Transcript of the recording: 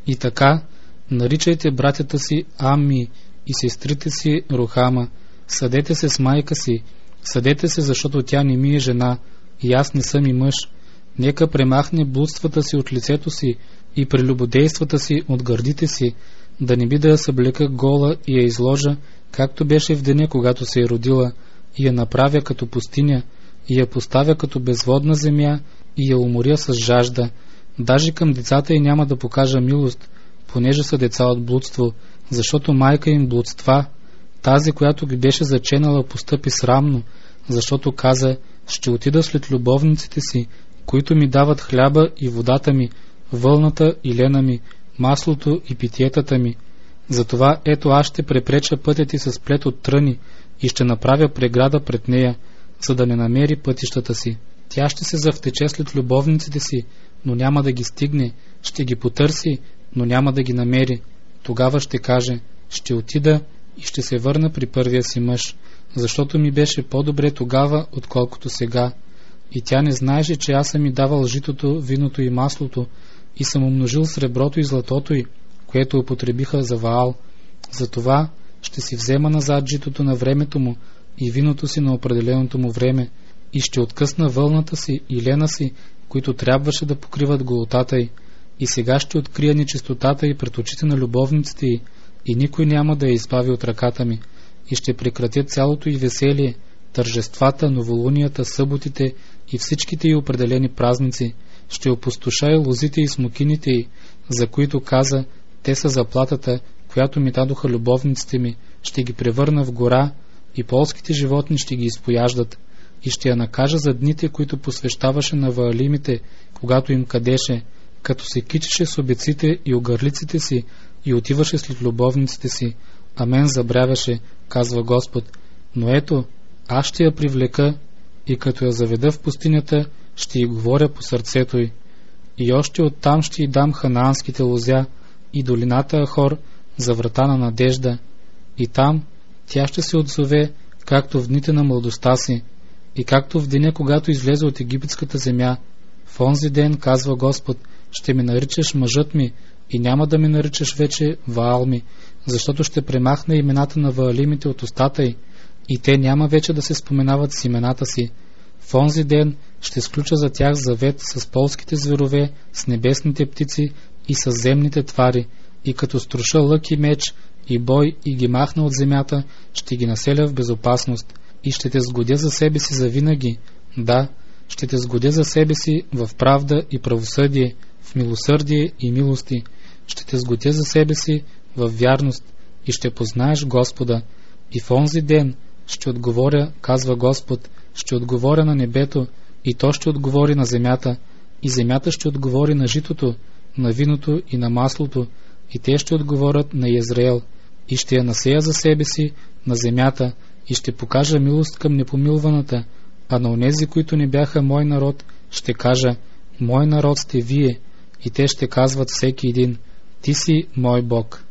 И така, наричайте братята си Амми и сестрите си Рухама, съдете се с майка си, съдете се, защото тя не ми е жена и аз не съм и мъж. Нека премахне блудствата си от лицето си и прелюбодействата си от гърдите си, да не би да я съблека гола и я изложа, както беше в деня, когато се е родила, и я направя като пустиня, и я поставя като безводна земя, и я уморя с жажда. Даже към децата й няма да покажа милост, понеже са деца от блудство, защото майка им блудства. Тази, която ги беше заченала, постъпи срамно, защото каза: ще отида след любовниците си, които ми дават хляба и водата ми, вълната и лена ми, маслото и питиетата ми. Затова ето аз ще препреча пътя ти с плет от тръни и ще направя преграда пред нея, за да не намери пътищата си. Тя ще се завтече след любовниците си, но няма да ги стигне, ще ги потърси, но няма да ги намери. Тогава ще каже: ще отида и ще се върна при първия си мъж, защото ми беше по-добре тогава, отколкото сега. И тя не знаеше, че аз съм ми давал житото, виното и маслото и съм умножил среброто и златото й, което употребиха за Ваал. Затова ще си взема назад житото на времето му и виното си на определеното му време и ще откъсна вълната си и лена си, които трябваше да покриват голотата й. И сега ще открия нечистотата й пред очите на любовниците й и никой няма да я избави от ръката ми. И ще прекратя цялото й веселие, тържествата, новолунията, съботите и всичките й определени празници. Ще опустошая лозите и смокините й, за които каза: те са заплатата, която ми дадоха любовниците ми. Ще ги превърна в гора и полските животни ще ги изпояждат. И ще я накажа за дните, които посвещаваше на ваалимите, когато им кадеше, като се кичеше с обеците и огърлиците си и отиваше след любовниците си. А мен забравяше, казва Господ. Но ето, аз ще я привлека и като я заведа в пустинята, ще й говоря по сърцето й. И още оттам ще й дам ханаанските лозя и долината Ахор за врата на надежда. И там тя ще се отзове, както в дните на младостта си и както в деня, когато излезе от египетската земя. В онзи ден, казва Господ, ще ме наричаш мъжът ми и няма да ме наричаш вече Ваал ми, защото ще премахна имената на ваалимите от устата й и те няма вече да се споменават с имената си. В онзи ден ще сключа за тях завет с полските зверове, с небесните птици и с земните твари, и като струша лък и меч и бой и ги махна от земята, ще ги населя в безопасност и ще те сгодя за себе си завинаги. Да, ще те сгодя за себе си в правда и правосъдие, в милосърдие и милости. Ще те сгодя за себе си в вярност и ще познаеш Господа. И в онзи ден ще отговоря, казва Господ, ще отговоря на небето и то ще отговори на земята, и земята ще отговори на житото, на виното и на маслото, и те ще отговорят на Израел, и ще я насея за себе си на земята, и ще покажа милост към непомилваната, а на онези, които не бяха мой народ, ще кажа: мой народ сте вие, и те ще казват всеки един: ти си мой Бог.